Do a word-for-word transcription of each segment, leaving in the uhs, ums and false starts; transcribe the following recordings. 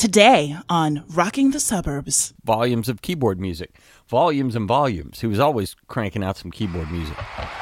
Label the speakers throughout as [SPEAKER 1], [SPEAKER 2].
[SPEAKER 1] Today on Rocking the Suburbs.
[SPEAKER 2] Volumes of keyboard music. Volumes and volumes. He was always cranking out some keyboard music.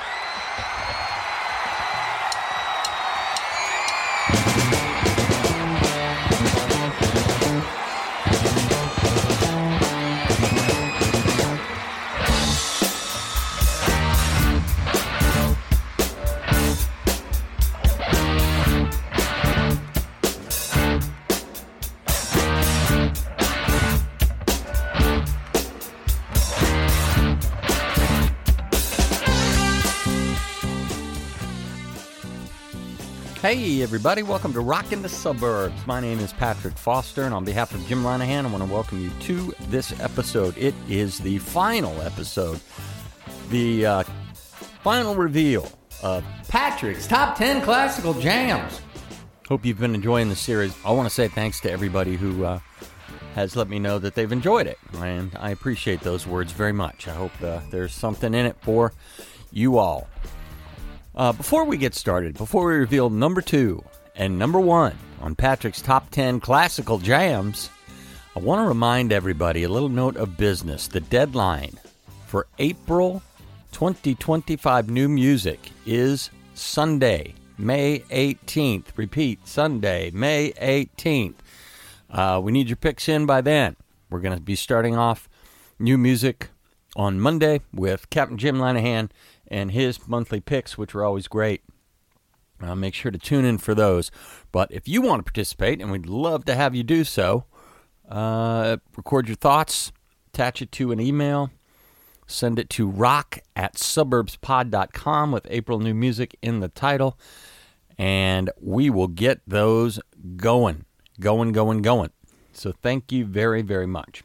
[SPEAKER 2] Hey everybody, welcome to Rockin' the Suburbs. My name is Patrick Foster, and on behalf of Jim Linehan, I want to welcome you to this episode. It is the final episode, the uh, final reveal of Patrick's Top ten Classical Jams. Hope you've been enjoying the series. I want to say thanks to everybody who uh, has let me know that they've enjoyed it, and I appreciate those words very much. I hope uh, there's something in it for you all. Uh, before we get started, before we reveal number two and number one on Patrick's Top ten Classical Jams, I want to remind everybody a little note of business. The deadline for April twenty twenty-five new music is Sunday, May eighteenth. Repeat, Sunday, May eighteenth. Uh, we need your picks in by then. We're going to be starting off new music on Monday with Captain Jim Linehan and his monthly picks, which are always great. Uh, make sure to tune in for those. But if you want to participate, and we'd love to have you do so, uh, record your thoughts, attach it to an email, send it to rock at suburbs pod dot com with April New Music in the title, and we will get those going, going, going, going. So thank you very, very much.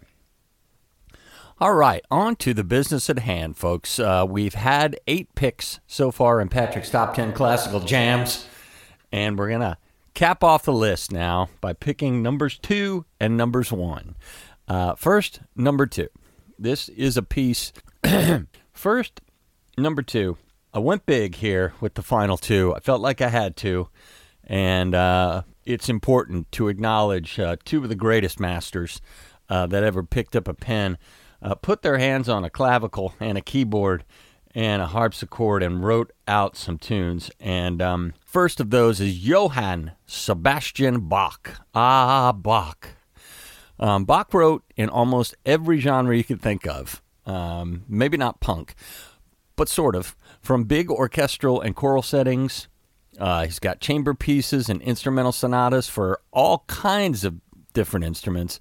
[SPEAKER 2] All right, on to the business at hand, folks. Uh, we've had eight picks so far in Patrick's Top ten Classical Jams, and we're going to cap off the list now by picking numbers two and numbers one. Uh, first, number two. This is a piece. First, number two. I went big here with the final two. I felt like I had to, and uh, it's important to acknowledge uh, two of the greatest masters uh, that ever picked up a pen. Uh, put their hands on a clavicle and a keyboard and a harpsichord and wrote out some tunes. And um, first of those is Johann Sebastian Bach. Ah, Bach. Um, Bach wrote in almost every genre you could think of. Um, maybe not punk, but sort of. From big orchestral and choral settings, uh, he's got chamber pieces and instrumental sonatas for all kinds of different instruments,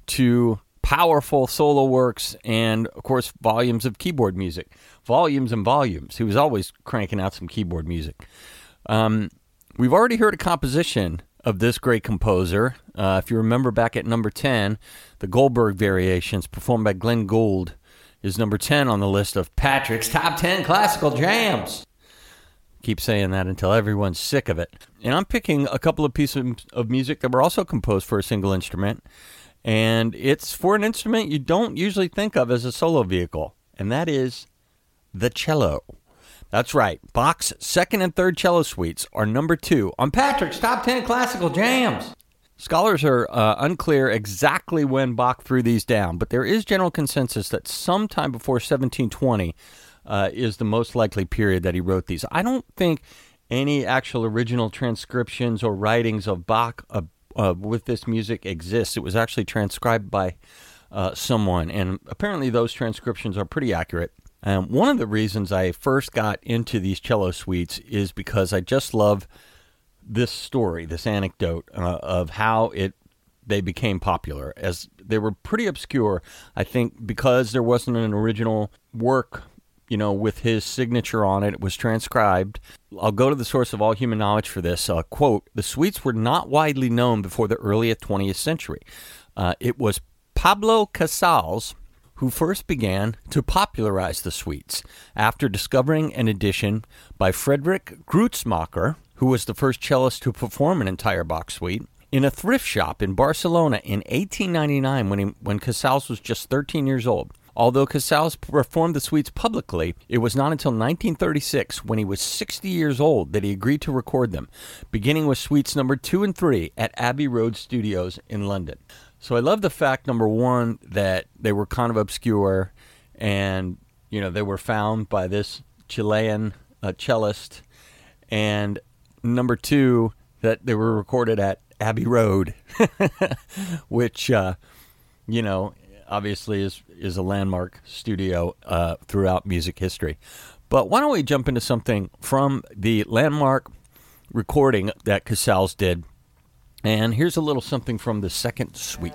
[SPEAKER 2] to powerful solo works, and, of course, volumes of keyboard music. Volumes and volumes. He was always cranking out some keyboard music. Um, we've already heard a composition of this great composer. Uh, if you remember back at number ten, the Goldberg Variations, performed by Glenn Gould, is number ten on the list of Patrick's Top ten Classical Jams. Keep saying that until everyone's sick of it. And I'm picking a couple of pieces of music that were also composed for a single instrument, and it's for an instrument you don't usually think of as a solo vehicle, and that is the cello. That's right. Bach's second and third cello suites are number two on Patrick's Top ten Classical Jams. Scholars are uh, unclear exactly when Bach threw these down, but there is general consensus that sometime before seventeen twenty uh, is the most likely period that he wrote these. I don't think any actual original transcriptions or writings of Bach uh, Uh, with this music exists. It was actually transcribed by uh, someone, and apparently those transcriptions are pretty accurate. Um, one of the reasons I first got into these cello suites is because I just love this story, this anecdote uh, of how it they became popular, as they were pretty obscure. I think because there wasn't an original work, you know, with his signature on it. It was transcribed. I'll go to the source of all human knowledge for this. Uh, quote, the suites were not widely known before the early twentieth century. Uh, it was Pablo Casals who first began to popularize the suites after discovering an edition by Frederick Grützmacher, who was the first cellist to perform an entire Bach suite, in a thrift shop in Barcelona in eighteen ninety-nine when he, when Casals was just thirteen years old. Although Casals performed the suites publicly, it was not until nineteen thirty-six, when he was sixty years old, that he agreed to record them, beginning with suites number two and three at Abbey Road Studios in London. So I love the fact, number one, that they were kind of obscure, and, you know, they were found by this Chilean uh, cellist, and number two, that they were recorded at Abbey Road, which, uh, you know, obviously is, is a landmark studio uh, throughout music history. But why don't we jump into something from the landmark recording that Casals did. And here's a little something from the second suite.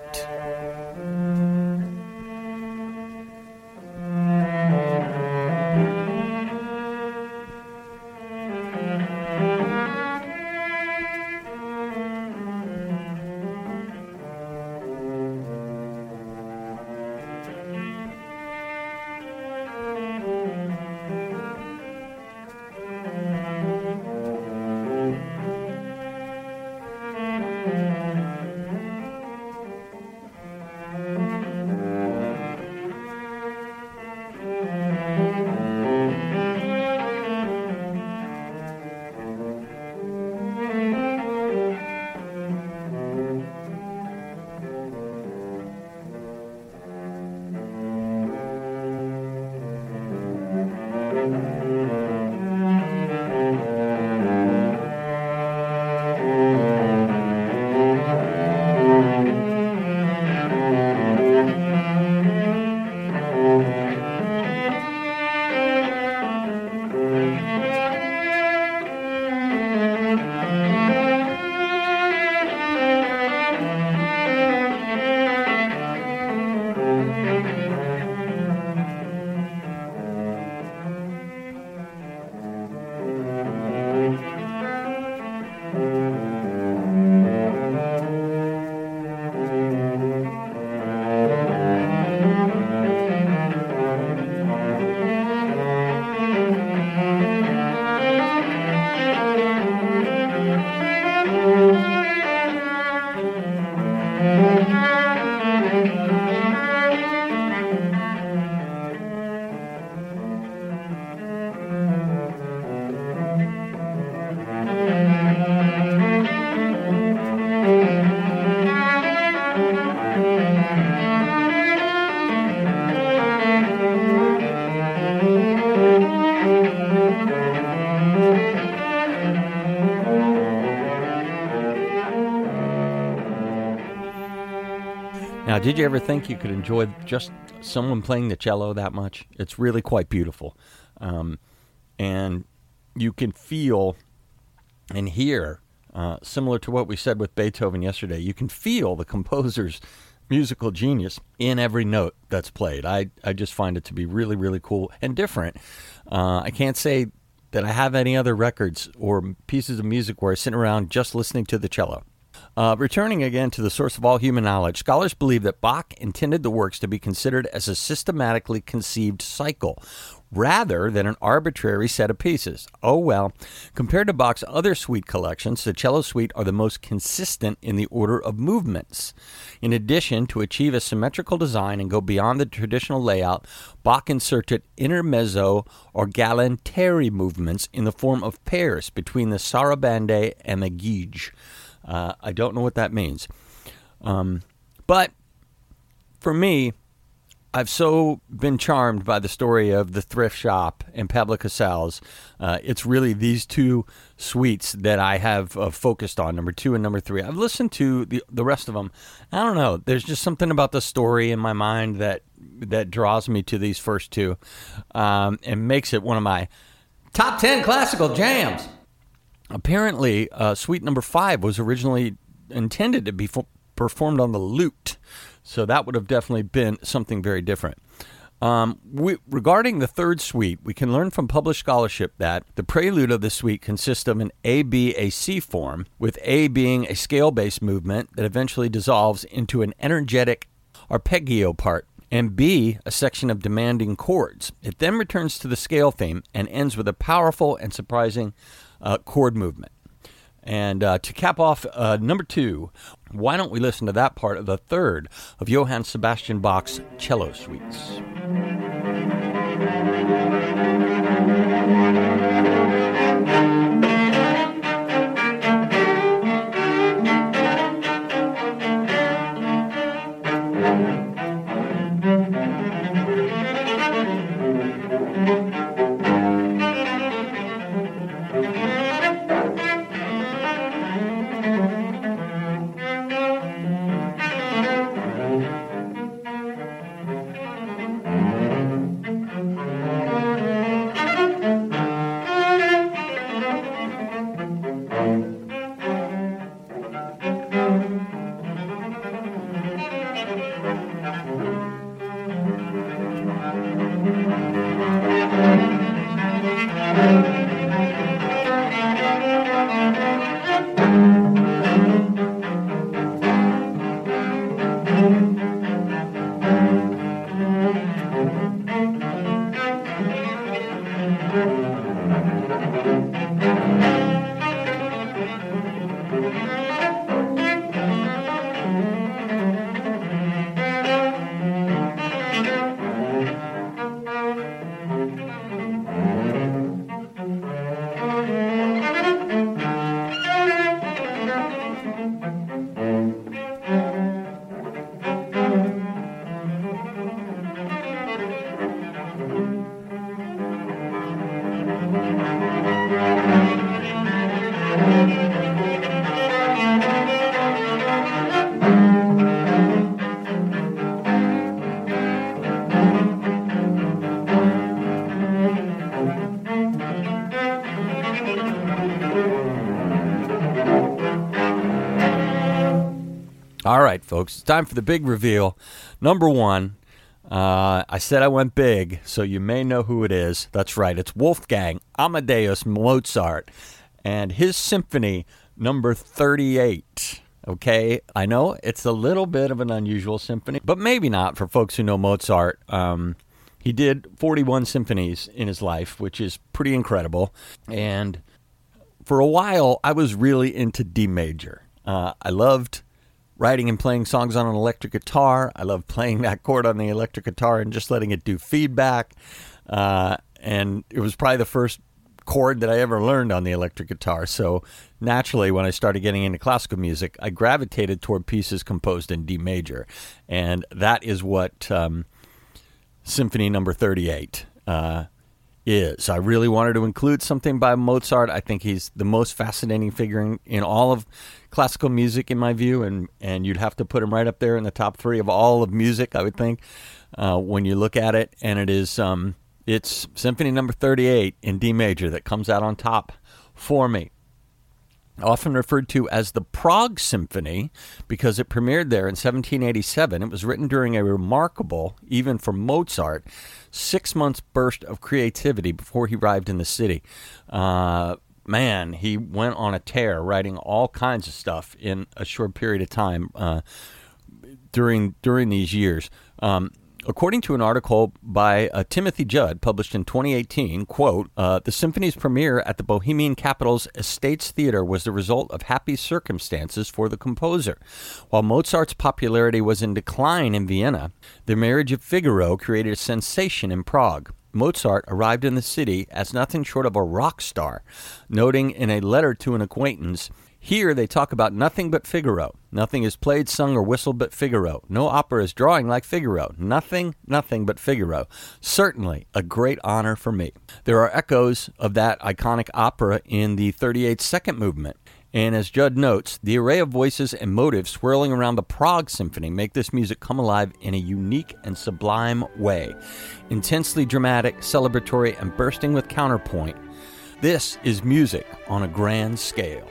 [SPEAKER 2] Now, did you ever think you could enjoy just someone playing the cello that much? It's really quite beautiful. Um, and you can feel and hear, uh, similar to what we said with Beethoven yesterday, you can feel the composer's musical genius in every note that's played. I, I just find it to be really, really cool and different. Uh, I can't say that I have any other records or pieces of music where I sit around just listening to the cello. Uh, returning again to the source of all human knowledge, scholars believe that Bach intended the works to be considered as a systematically conceived cycle, rather than an arbitrary set of pieces. Oh well, compared to Bach's other suite collections, the cello suite are the most consistent in the order of movements. In addition, to achieve a symmetrical design and go beyond the traditional layout, Bach inserted intermezzo or galanterie movements in the form of pairs between the sarabande and the gigue. Uh, I don't know what that means. Um, but for me, I've so been charmed by the story of the thrift shop and Pablo Casals. Uh, it's really these two suites that I have uh, focused on, number two and number three. I've listened to the the rest of them. I don't know. There's just something about the story in my mind that that draws me to these first two um, and makes it one of my top ten classical jams. Apparently, uh, suite number five was originally intended to be fo- performed on the lute, so that would have definitely been something very different. Um, we, regarding the third suite, we can learn from published scholarship that the prelude of the suite consists of an A B A C form, with A being a scale-based movement that eventually dissolves into an energetic arpeggio part, and B, a section of demanding chords. It then returns to the scale theme and ends with a powerful and surprising uh, chord movement. And uh, to cap off uh, number two, Why don't we listen to that part of the third of Johann Sebastian Bach's Cello Suites? All right, folks, it's time for the big reveal. Number one, uh, I said I went big, so you may know who it is. That's right, it's Wolfgang Amadeus Mozart and his symphony number thirty-eight. Okay, I know it's a little bit of an unusual symphony, but maybe not for folks who know Mozart. Um, he did forty-one symphonies in his life, which is pretty incredible. And for a while, I was really into D major. Uh, I loved writing and playing songs on an electric guitar. I love playing that chord on the electric guitar and just letting it do feedback. Uh, and it was probably the first chord that I ever learned on the electric guitar. So naturally, when I started getting into classical music, I gravitated toward pieces composed in D major. And that is what um, Symphony number thirty-eight uh, is. I really wanted to include something by Mozart. I think he's the most fascinating figure in, in all of classical music, in my view, and, and you'd have to put him right up there in the top three of all of music, I would think, uh, when you look at it. And it is um, it's Symphony number thirty-eight in D major that comes out on top for me. Often referred to as the Prague Symphony because it premiered there in seventeen eighty-seven. It was written during a remarkable, even for Mozart, six months burst of creativity before he arrived in the city. Uh, man, he went on a tear, writing all kinds of stuff in a short period of time uh, during during these years. Um, According to an article by uh, Timothy Judd, published in twenty eighteen, quote, uh, the symphony's premiere at the Bohemian capital's Estates Theater was the result of happy circumstances for the composer. While Mozart's popularity was in decline in Vienna, the marriage of Figaro created a sensation in Prague. Mozart arrived in the city as nothing short of a rock star, noting in a letter to an acquaintance, here they talk about nothing but Figaro. Nothing is played, sung, or whistled but Figaro. No opera is drawing like Figaro. Nothing, nothing but Figaro. Certainly a great honor for me. There are echoes of that iconic opera in the thirty-eighth second movement. And as Judd notes, the array of voices and motives swirling around the Prague Symphony make this music come alive in a unique and sublime way. Intensely dramatic, celebratory, and bursting with counterpoint. This is music on a grand scale.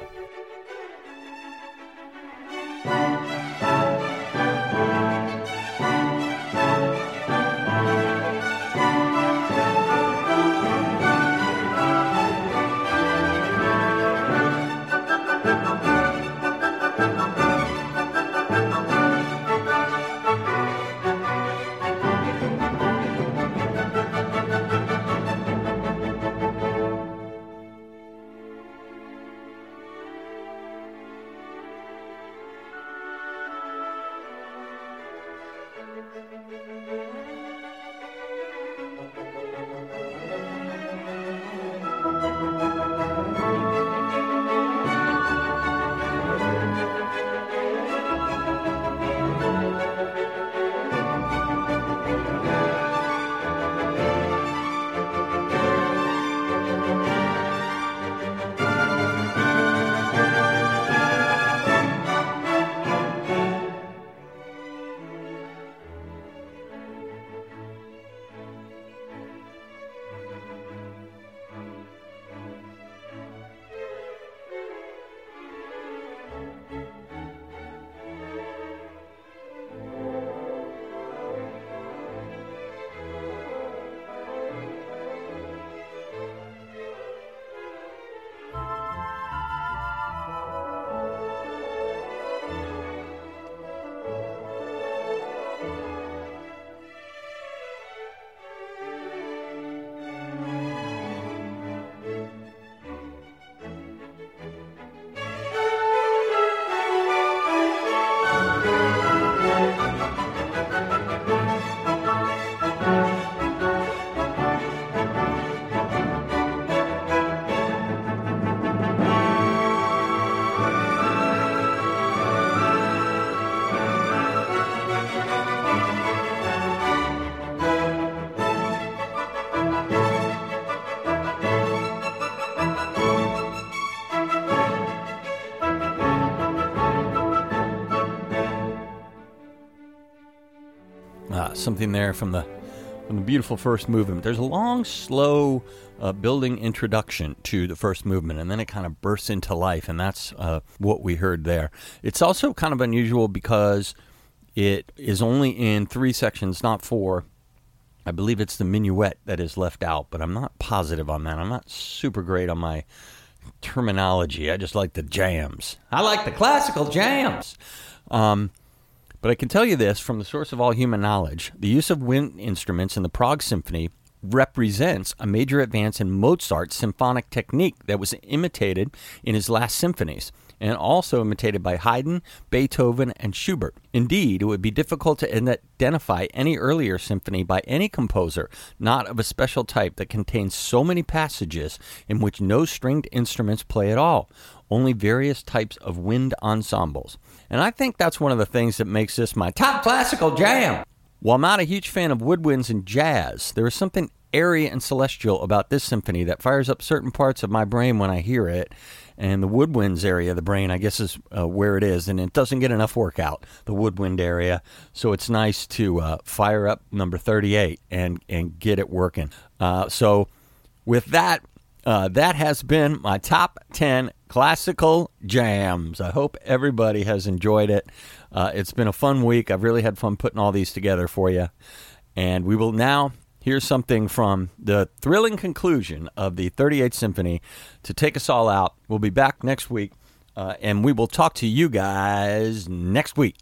[SPEAKER 2] Uh, something there from the from the beautiful first movement. There's a long, slow uh, building introduction to the first movement, and then it kind of bursts into life, and that's uh, what we heard there. It's also kind of unusual because it is only in three sections, not four. I believe it's the minuet that is left out, but I'm not positive on that. I'm not super great on my terminology. I just like the jams. I like the classical jams. Um, but I can tell you this, from the source of all human knowledge, the use of wind instruments in the Prague Symphony represents a major advance in Mozart's symphonic technique that was imitated in his last symphonies, and also imitated by Haydn, Beethoven, and Schubert. Indeed, it would be difficult to identify any earlier symphony by any composer, not of a special type, that contains so many passages in which no stringed instruments play at all, only various types of wind ensembles. And I think that's one of the things that makes this my top classical jam. While I'm not a huge fan of woodwinds and jazz, there is something airy and celestial about this symphony that fires up certain parts of my brain when I hear it. And the woodwinds area of the brain, I guess, is uh, where it is. And it doesn't get enough work out, the woodwind area. So it's nice to uh, fire up number thirty-eight and, and get it working. Uh, so with that, uh, that has been my top ten classical jams. I hope everybody has enjoyed it. Uh, it's been a fun week. I've really had fun putting all these together for you. And we will now hear something from the thrilling conclusion of the thirty-eighth Symphony to take us all out. We'll be back next week, uh, and we will talk to you guys next week.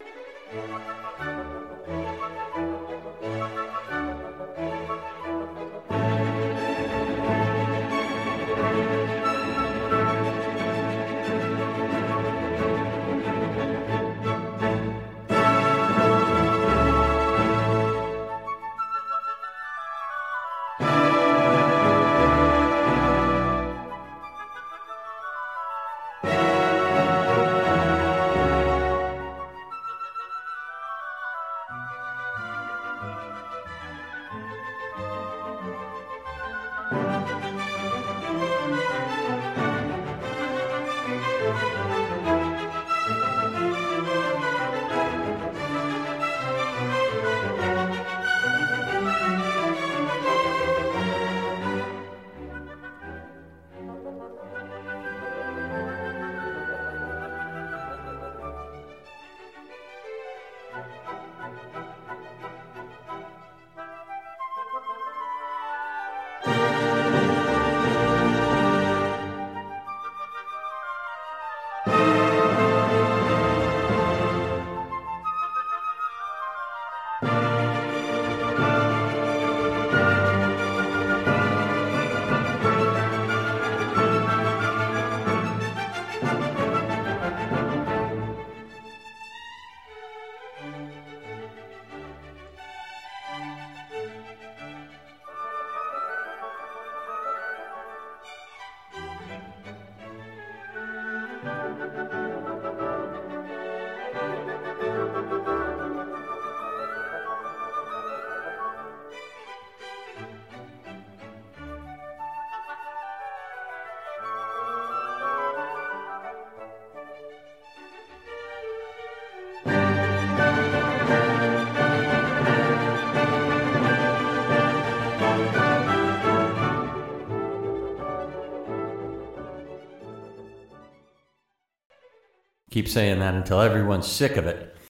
[SPEAKER 2] Keep saying that until everyone's sick of it.